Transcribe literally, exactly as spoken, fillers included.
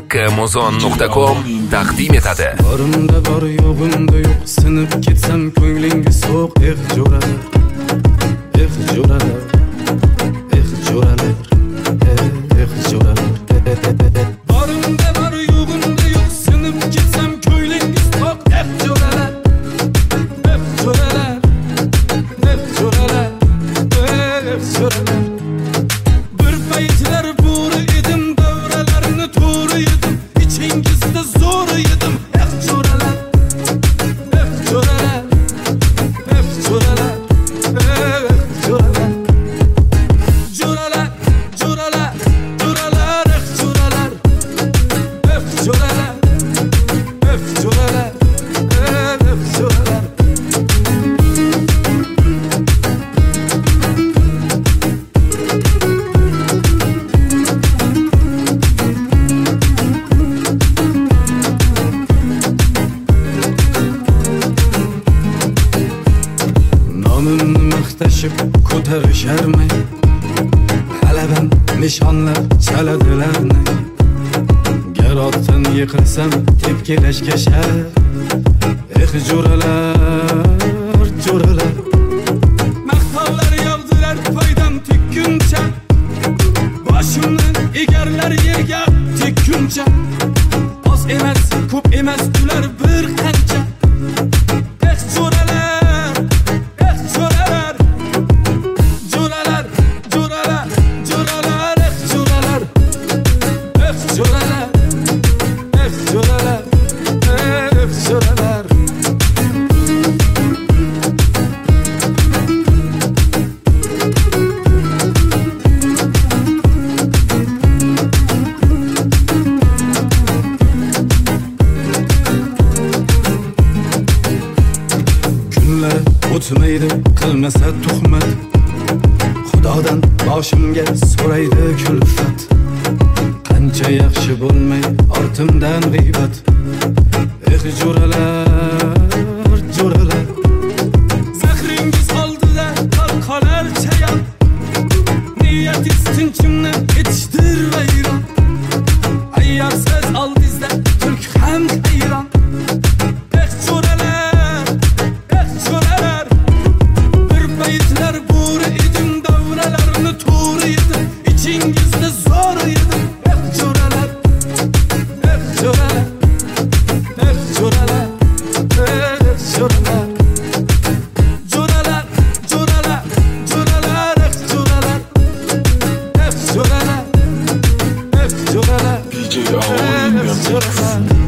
k muzon nuqta com taqdim etadi. Borimda bor, yo'g'imda yo'q, sinib ketsam ko'nglinga so'q. Eh jo'ralar, eh jo'ralar, eh jo'ralar, eh jo'ralar. Borimda bor, yo'g'imda yo'q, sinib ketsam ko'nglinga so'q. Eh jo'ralar, eh jo'ralar, eh jo'ralar, eh jo'ralar. Bir paytlar bo'ri edim, davralarni to'g'ri yedim, ichingizda zo'r yedim. Eh jo'ralar, eh jo'ralar, eh jo'ralar, eh jo'ralar. Jo'ralar, jo'ralar, jo'ralar, eh jo'ralar, eh jo'ralar, eh jo'ralar, eh jo'ralar. Nomimni maqtashib ko'tarisharmay, g'alabam nishonlab chaladilarni. Garotdan yiqilsam tepkilashga shar. Eh jo'ralar, jo'ralar. Maqtovlar yog'dilar foydam tekkuncha, boshimni egarlar yerga tekkuncha. Oz emas, ko'p emas, ular bir qancha. Eh jo'ralar, eh jo'ralar, jo'ralar, jo'ralar, jo'ralar, eh jo'ralar, eh jo'ralar, eh jo'ralar, eh jo'ralar. Kunlar o'tmaydi, qilmasa tuhmat. Xudodan boshimga so'raydi kulfat. Qancha yaxshi bo'lmay, ortimdan g'iybat. Eh jo'ralar, jo'ralar. Zahringiz oldida qalqolar chayon. Niyatingiz tinchimni etishdir vayron. Ayyorsiz oldingizda tulk ham hayron. Eh jo'ralar, eh jo'ralar. Bir paytlar bo'ri edim, davralarni to'g'ri yedim, ichingizda zo'r yedim. Eh jo'ralar, eh jo'ralar, eh jo'ralar, eh jo'ralar. Jo'ralar, jo'ralar, jo'ralar, eh jo'ralar, eh jo'ralar, eh jo'ralar. D J Aholi in the mix. Jo'ralar.